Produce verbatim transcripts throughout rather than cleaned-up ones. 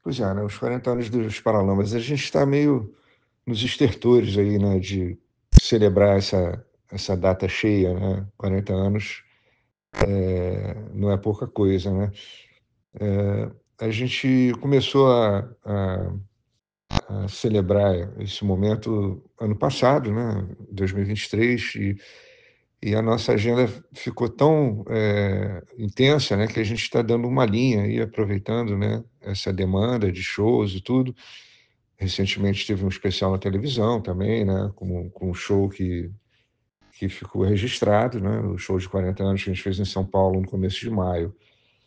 Pois é, né, os quarenta anos dos Paralamas. A gente está meio nos estertores aí, né, de celebrar essa essa data cheia, né, quarenta anos, eh, não é pouca coisa, né. Eh, a gente começou a a a celebrar esse momento ano passado, né, dois mil e vinte e três, e e a nossa agenda ficou tão, eh, intensa, né, que a gente está dando uma linha aí, aproveitando, né, essa demanda de shows e tudo. Recentemente teve um especial na televisão também, né, com com um show que que ficou registrado, né, o show de quarenta anos que a gente fez em São Paulo no começo de maio.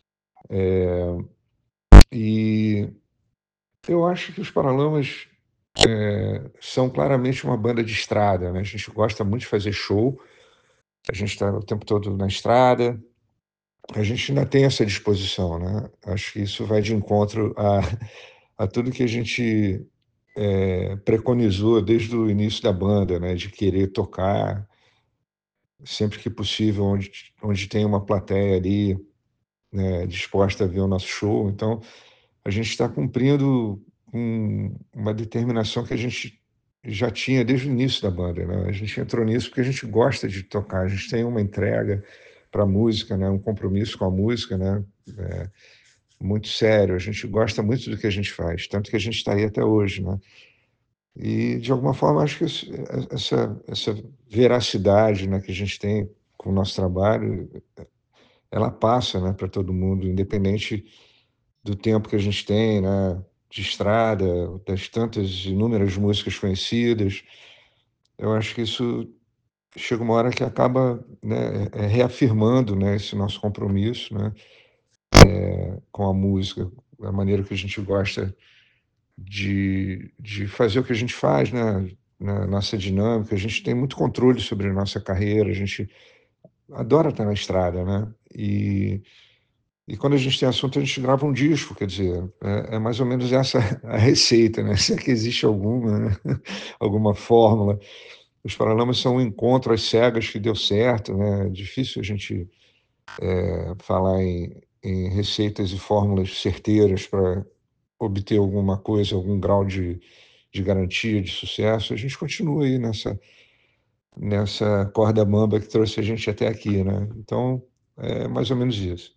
Eh, e eu acho que os Paralamas, eh, são claramente uma banda de estrada, né, a gente gosta muito de fazer show, a gente está o tempo todo na estrada, a gente ainda tem essa disposição, né, acho que isso vai de encontro a a tudo que a gente, eh, preconizou desde o início da banda, né, de querer tocar sempre que possível onde t onde tem uma plateia ali, né, disposta a ver o nosso show, então a gente está cumprindo um uma determinação que a gente já tinha desde o início da banda, né, a gente entrou nisso porque a gente gosta de tocar, a gente tem uma entrega para a música, né, um compromisso com a música, né, eh, muito sério, a gente gosta muito do que a gente faz, tanto que a gente está aí até hoje, né. E de alguma forma acho que esse e essa essa veracidade, né, que a gente tem com o nosso trabalho, ela passa, né, para todo mundo, independente do tempo que a gente tem, né, de estrada, das tantas inúmeras músicas conhecidas. Eu acho que isso chega uma hora que acaba, né, eh, reafirmando, né, esse nosso compromisso, né, eh, com a música, a maneira que a gente gosta de de fazer o que a gente faz, né, na nossa dinâmica, a gente tem muito controle sobre a nossa carreira, a gente adora estar na estrada, né, e e quando a gente tem assunto a gente grava um disco, quer dizer, é é mais ou menos essa a receita, né, se é que existe alguma, né, alguma fórmula. Os Paralamas são um encontro às cegas que deu certo, né, é difícil a gente, eh, falar em em receitas e fórmulas certeiras para obter alguma coisa, algum grau de de garantia de sucesso, a gente continua aí nessa nessa corda bamba que trouxe a gente até aqui, né, então é mais ou menos isso.